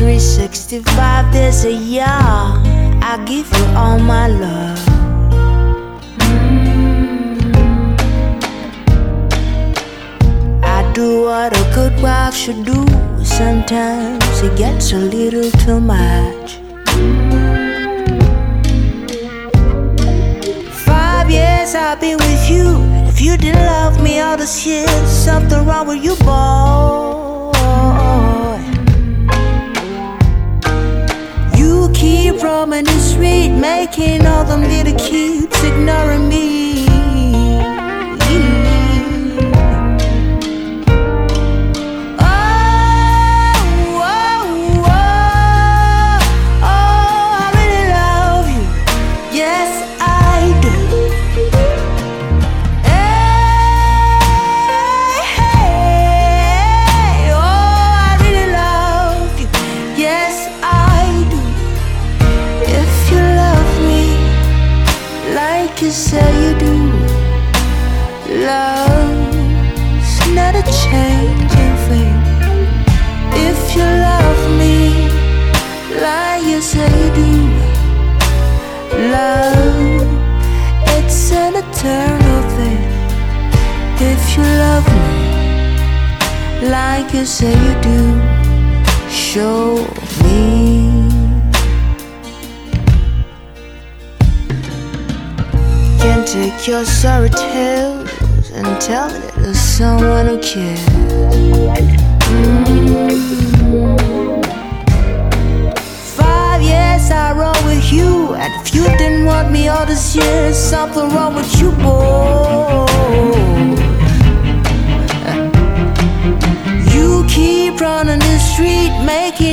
365 days a year, I give you all my love. I do what a good wife should do. Sometimes it gets a little too much. 5 years I've been with you. If you didn't love me all this years, something wrong with you, boy. You keep roaming the street, making all them little kids ignoring me. You say you do. Love's not a changing thing. If you love me like you say you do, love, it's an eternal thing. If you love me like you say you do, show me. Can take your sorry tales and tell it to someone who cares. 5 years I roll with you, and if you didn't want me all this years, something wrong with you, boy. You keep running the street, making